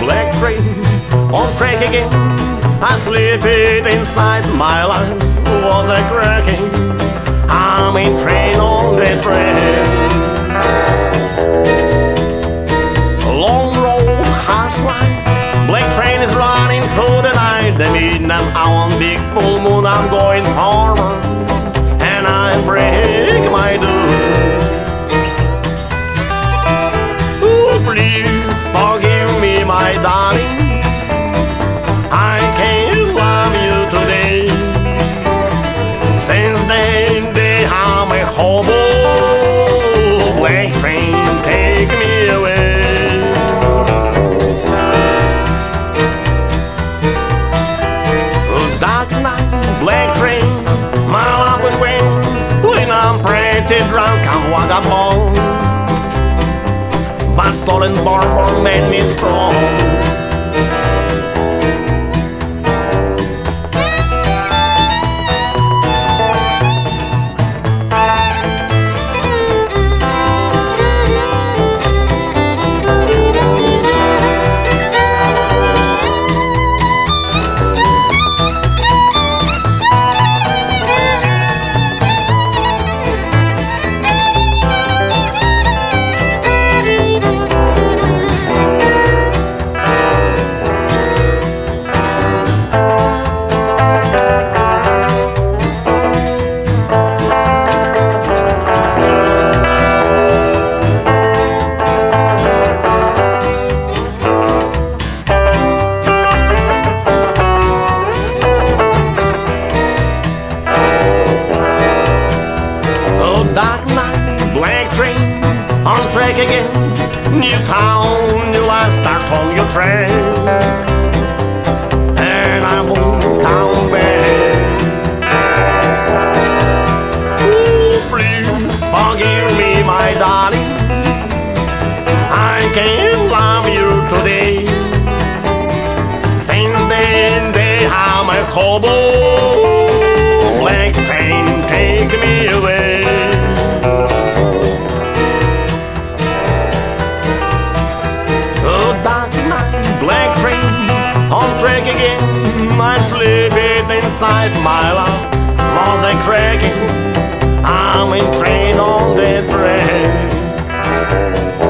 black train on track again. I sleep it inside my life was a cracking. I'm in train on the train. Long road, harsh ride. Black train is running through the night. The midnight hour, big full moon. I'm going forward, and I break my door. Please forgive me, my darling. I can't love you today. Since then, I'm a hobo. Black train, take me away. Dark night, black train, my love will win. When I'm pretty drunk, I'm vagabond. But stolen bourbon made me strong. Dark night, black train, on track again. New town, new life, start on your train. And I won't come back. Ooh, please forgive me, my darling. I can't love you today. Since then, I'm a hobo. Black train, take me away. Dark night, black train, on track again. I sleep it inside my love was a cracking. I'm in train on the train.